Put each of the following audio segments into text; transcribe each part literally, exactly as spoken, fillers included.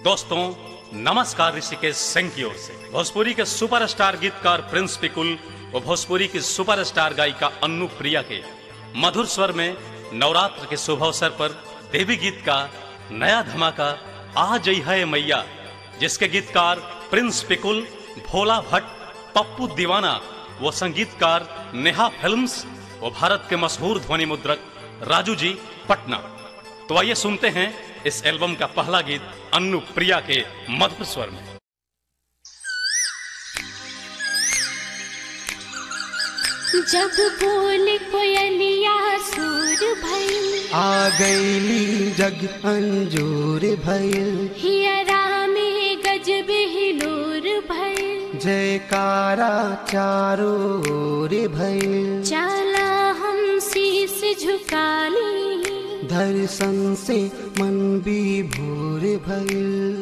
दोस्तों नमस्कार, ऋषिकेश सिंह की ओर से। भोजपुरी के सुपरस्टार गीतकार प्रिंस पिकुल व भोजपुरी की सुपरस्टार गायिका अन्नू प्रिया के मधुर स्वर में नवरात्र के शुभ अवसर पर देवी गीत का नया धमाका आ जई है मैया, जिसके गीतकार प्रिंस पिकुल, भोला भट्ट, पप्पू दीवाना व संगीतकार नेहा फिल्म्स व भारत के मशहूर ध्वनि मुद्रक राजू जी पटना। तो आइए सुनते हैं इस एल्बम का पहला गीत अन्नू प्रिया के मधुर स्वर में। जब बोल कोयलिया सूर भइल, आ गईली जग अंजूर भइल, हियरा में गजब हिलोर भइल, जयकारा चारों ओर भइल। चला हम शीस झुकाली, दर्शन से मन भी भोर भइल।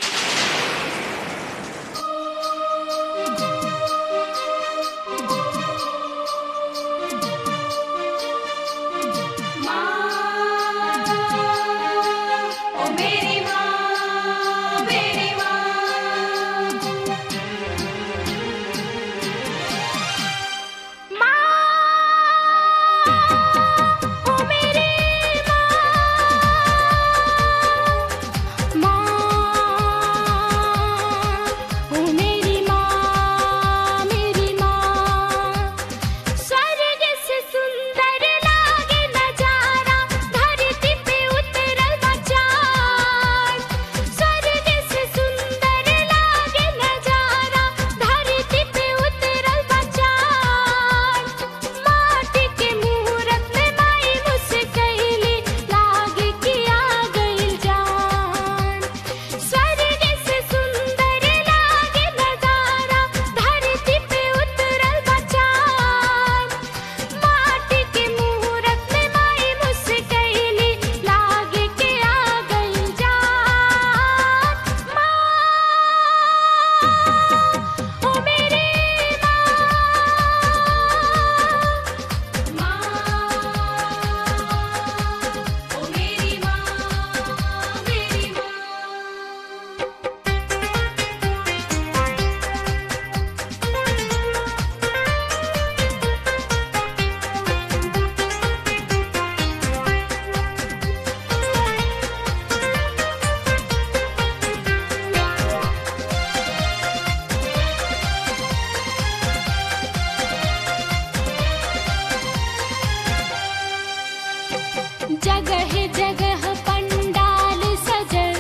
जगह जगह पंडाल सजल,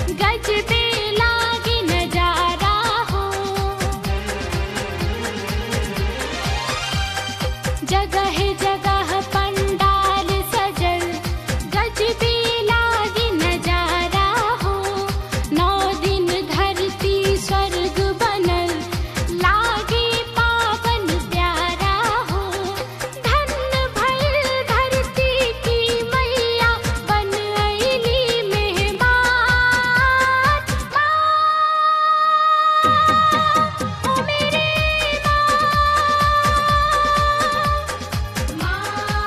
गजबे लागे नजारा हो। जगह जगह पंडाल सजल, गजबे लागे नजारा हो। नौ दिन धरती स्वर्ग बनल, लागे पावन प्यारा हो। धन्य भइल धरती की मैया, बन अइली मेहमान। माँ, ओ मेरे माँ,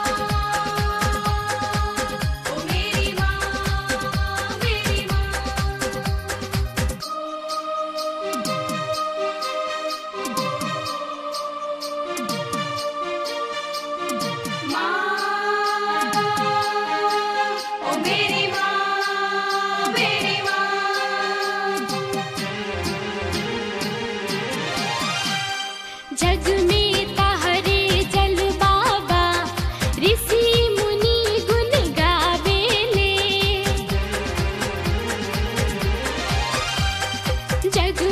ओ मेरी माँ, मेरी माँ, ओ मेरी माँ, मेरी माँ। जग में तहरे जल बाबा, ऋषि मुनि गुण गावेले। जग